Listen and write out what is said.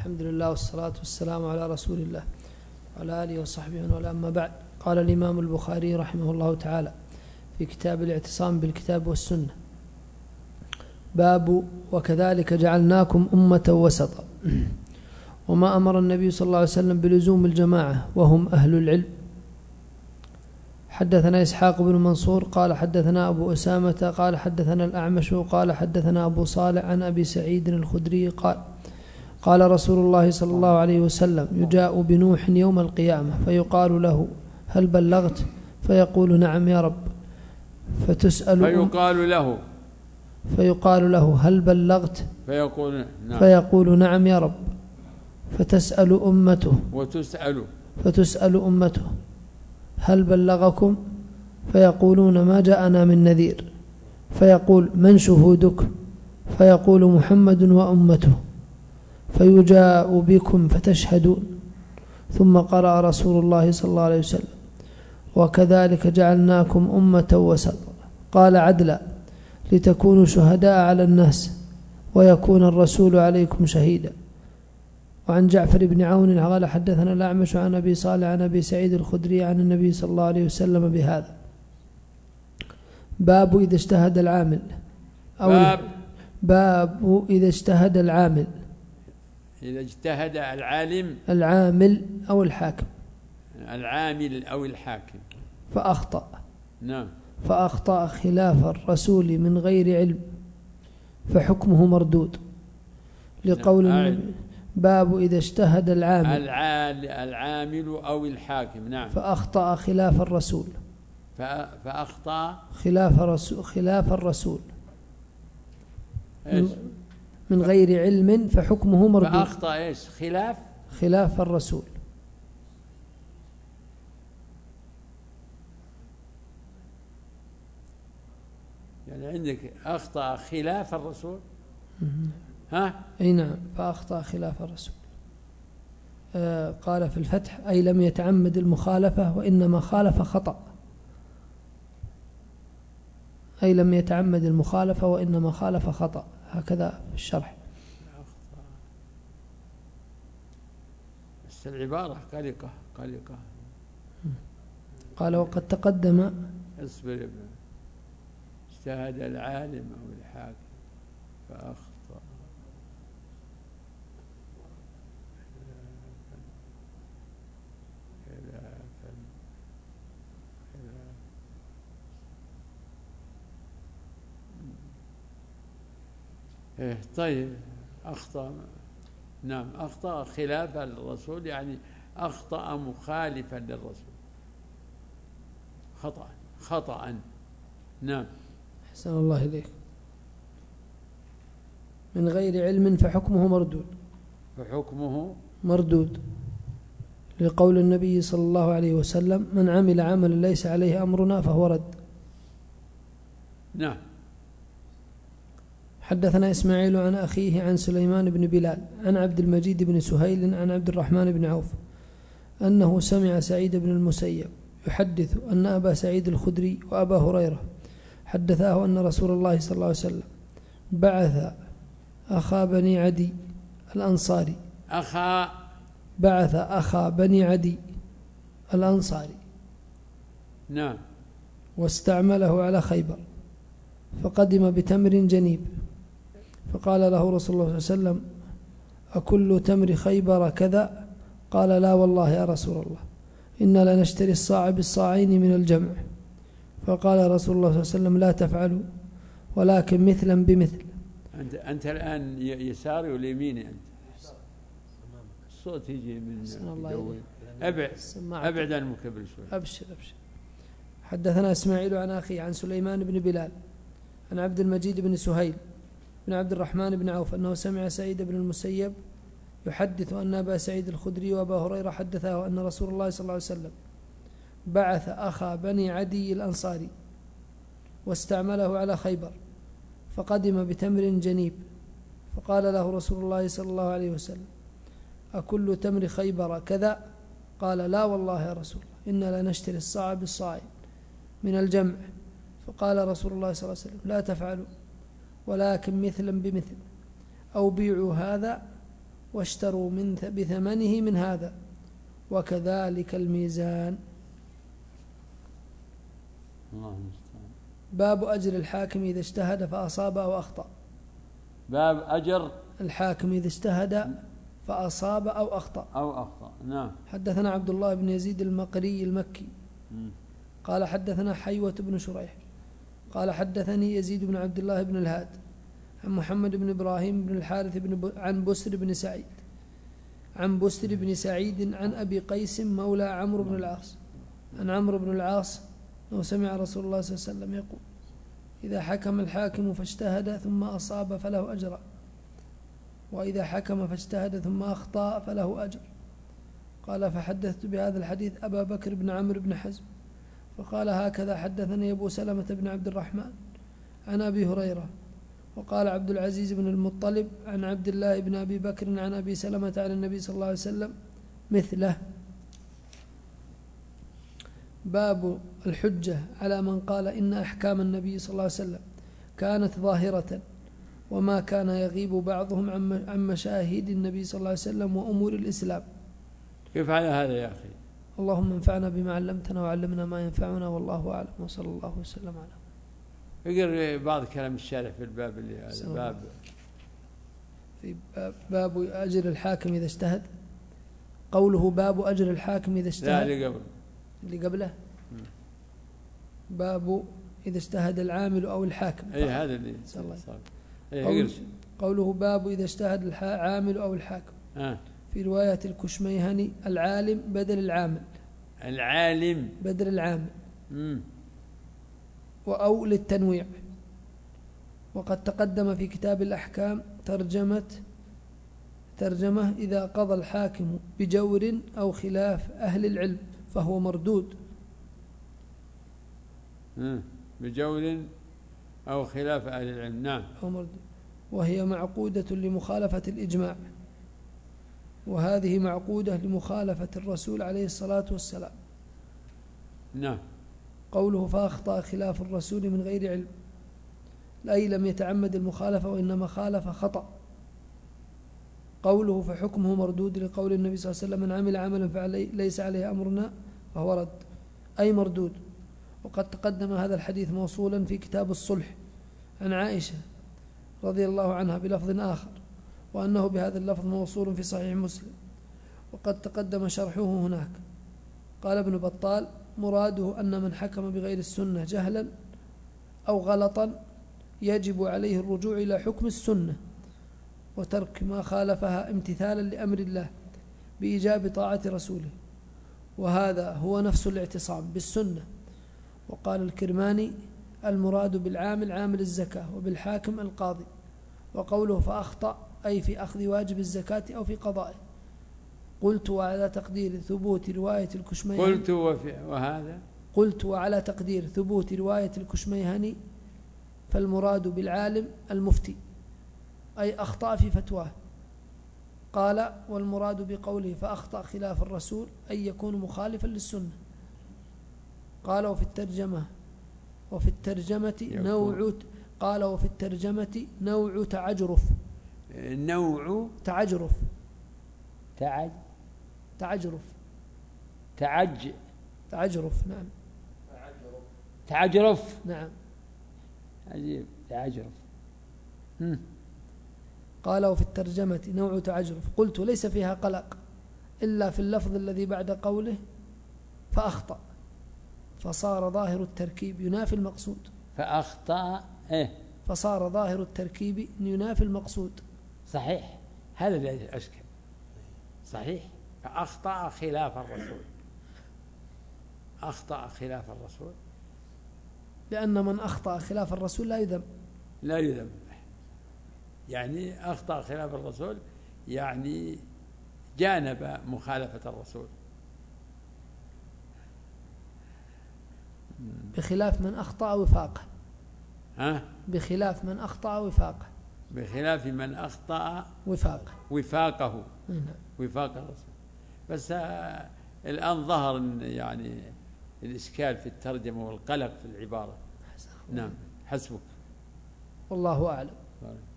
الحمد لله والصلاة والسلام على رسول الله وعلى آله وصحبه ومن أما بعد. قال الإمام البخاري رحمه الله تعالى في كتاب الاعتصام بالكتاب والسنة: باب وكذلك جعلناكم أمة وسطا. وما أمر النبي صلى الله عليه وسلم بلزوم الجماعة وهم أهل العلم. حدثنا إسحاق بن منصور قال حدثنا أبو أسامة قال حدثنا الأعمش قال حدثنا أبو صالح عن أبي سعيد الخدري قال رسول الله صلى الله عليه وسلم: يجاء بنوح يوم القيامة فيقال له: هل بلغت؟ فيقول: نعم يا رب. فيقال له: هل بلغت؟ فيقول: نعم يا رب. فتسأل أمته: هل بلغكم؟ فيقولون: ما جاءنا من نذير. فيقول: من شهودك؟ فيقول: محمد وأمته. فيجاء بكم فتشهدون. ثم قرأ رسول الله صلى الله عليه وسلم: وكذلك جعلناكم أمة وسطا. قال: عدلا، لتكونوا شهداء على الناس ويكون الرسول عليكم شهيدا. وعن جعفر بن عون قال حدثنا الأعمش عن أبي صالح عن أبي سعيد الخدري عن النبي صلى الله عليه وسلم بهذا. باب إذا اجتهد العامل باب إذا اجتهد العامل، إذا اجتهد العامل أو الحاكم، العامل أو الحاكم فأخطأ. نعم. فأخطأ خلاف الرسول من غير علم فحكمه مردود، لقول النبي: باب إذا اجتهد العامل أو الحاكم. نعم. فأخطأ خلاف الرسول خلاف الرسول من غير علم فحكمه مردود. فأخطأ إيش؟ خلاف الرسول. يعني عندك أخطأ خلاف الرسول. أي نعم، فأخطأ خلاف الرسول. قال في الفتح: أي لم يتعمد المخالفة وإنما خالف خطأ. أي لم يتعمد المخالفة وإنما خالف خطأ، هكذا في الشرح. بس العبارة قلقة. قال: وقد تقدم. اصبر. اجتهد العالم أو الحاكم فأخطأ طيب. أخطأ. نعم، أخطأ خلاف الرسول، يعني أخطأ مخالفا للرسول خطأ. نعم. أحسن الله إليك. من غير علم فحكمه مردود، لقول النبي صلى الله عليه وسلم: من عمل عملا ليس عليه أمرنا فهو رد. نعم. حدثنا إسماعيل عن أخيه عن سليمان بن بلال عن عبد المجيد بن سهيل عن عبد الرحمن بن عوف أنه سمع سعيد بن المسيب يحدث أن أبا سعيد الخدري وأبا هريرة حدثاه أن رسول الله صلى الله عليه وسلم بعث أخا بني عدي الأنصاري بعث أخا بني عدي الأنصاري. نعم. واستعمله على خيبر، فقدم بتمر جنيب، فقال له رسول الله صلى الله عليه وسلم: أكل تمر خيبر كذا؟ قال: لا والله يا رسول الله، إنا لنشتري الصاع بالصاعين من الجمع. فقال رسول الله صلى الله عليه وسلم: لا تفعلوا، ولكن مثلا بمثل. أنت الآن يساري ولا يميني؟ أنت الصوت يجي من أبعد عن المكبر شوي. أبشر. حدثنا إسماعيل عن أخي عن سليمان بن بلال عن عبد المجيد بن سهيل بن عبد الرحمن بن عوف أنه سمع سعيد بن المسيب يحدث أن أبا سعيد الخدري وأبا هريرة حدثاه أن رسول الله صلى الله عليه وسلم بعث أخا بني عدي الأنصاري واستعمله على خيبر، فقدم بتمر جنيب، فقال له رسول الله صلى الله عليه وسلم: أكل تمر خيبر كذا؟ قال: لا والله يا رسول الله، إنا لنشتري الصاع بالصاع من الجمع. فقال رسول الله صلى الله عليه وسلم: لا تفعلوا، ولكن مثلا بمثل، أو بيعوا هذا واشتروا بثمنه من هذا، وكذلك الميزان. باب أجر الحاكم إذا اجتهد فأصاب أو أخطأ. باب أجر الحاكم إذا اجتهد فأصاب أو أخطأ. نعم. حدثنا عبد الله بن يزيد المقري المكي قال حدثنا حيوة بن شريح قال حدثني يزيد بن عبد الله بن الهاد عن محمد بن إبراهيم بن الحارث عن بسر بن سعيد عن أبي قيس مولى عمرو بن العاص عن عمرو بن العاص أنه سمع رسول الله صلى الله عليه وسلم يقول: إذا حكم الحاكم فاجتهد ثم أصاب فله أجر، وإذا حكم فاجتهد ثم أخطأ فله أجر. قال: فحدثت بهذا الحديث أبا بكر بن عمرو بن حزم، فقال: هكذا حدثني أبو سلمة بن عبد الرحمن عن أبي هريرة. وقال عبد العزيز بن المطلب عن عبد الله بن أبي بكر عن أبي سلمة عن النبي صلى الله عليه وسلم مثله. باب الحجة على من قال إن أحكام النبي صلى الله عليه وسلم كانت ظاهرة، وما كان يغيب بعضهم عن مشاهد النبي صلى الله عليه وسلم وأمور الإسلام. كيف على هذا يا أخي؟ اللهم انفعنا بما علمتنا وعلمنا ما ينفعنا، والله أعلم، وصلى الله وسلم على. اقرأ بعض كلام الشارح في الباب اللي هذا باب في باب أجر الحاكم إذا اجتهد. قوله باب أجر الحاكم إذا اجتهد. لا اللي قبله باب إذا اجتهد العامل أو الحاكم. أي هذا اللي قوله باب إذا اجتهد العامل أو الحاكم. في رواية الكشميهني: العالم بدل العامل. العالم بدل العامل. وأو للتنويع. وقد تقدم في كتاب الأحكام ترجمة: إذا قضى الحاكم بجور أو خلاف أهل العلم فهو مردود. بجور أو خلاف أهل العلم. نعم. وهي معقودة لمخالفة الإجماع، وهذه معقودة لمخالفة الرسول عليه الصلاة والسلام. نعم. قوله فأخطأ خلاف الرسول من غير علم، أي لم يتعمد المخالفة وإنما خالف خطأ. قوله فحكمه مردود لقول النبي صلى الله عليه وسلم: من عمل عملا فليس عليه أمرنا فهو رد، أي مردود. وقد تقدم هذا الحديث موصولا في كتاب الصلح عن عائشة رضي الله عنها بلفظ آخر، وأنه بهذا اللفظ موصول في صحيح مسلم، وقد تقدم شرحه هناك. قال ابن بطال: مراده أن من حكم بغير السنة جهلا أو غلطا يجب عليه الرجوع إلى حكم السنة وترك ما خالفها امتثالا لأمر الله بإيجاب طاعة رسوله، وهذا هو نفس الاعتصام بالسنة. وقال الكرماني: المراد بالعامل عامل الزكاة، وبالحاكم القاضي. وقوله فأخطأ أي في أخذ واجب الزكاة أو في قضائه. قلت وعلى تقدير ثبوت رواية الكشميهني قلت وعلى تقدير ثبوت رواية الكشميهني فالمراد بالعالم المفتي، أي أخطأ في فتواه. قال: والمراد بقوله فأخطأ خلاف الرسول أي يكون مخالفا للسنة. قال: وفي الترجمة نوع تعجرف. تعجرف. نعم. تعجرف. نعم. عجيب. تعجرف. قال: وفي الترجمة نوع تعجرف. قلت: ليس فيها قلق إلا في اللفظ الذي بعد قوله فأخطأ، فصار ظاهر التركيب ينافي المقصود. فأخطأ فصار ظاهر التركيب ينافي المقصود. صحيح، هذا الذي أشكل. صحيح. فأخطأ خلاف الرسول. لأن من أخطأ خلاف الرسول لا يذم. يعني أخطأ خلاف الرسول يعني جانب مخالفة الرسول، بخلاف من أخطأ وفاقه. بخلاف من أخطأ وفاقه. وفاق الرسول. بس الآن ظهر يعني الإشكال في الترجمة والقلق في العبارة. نعم. حسبك. والله أعلم.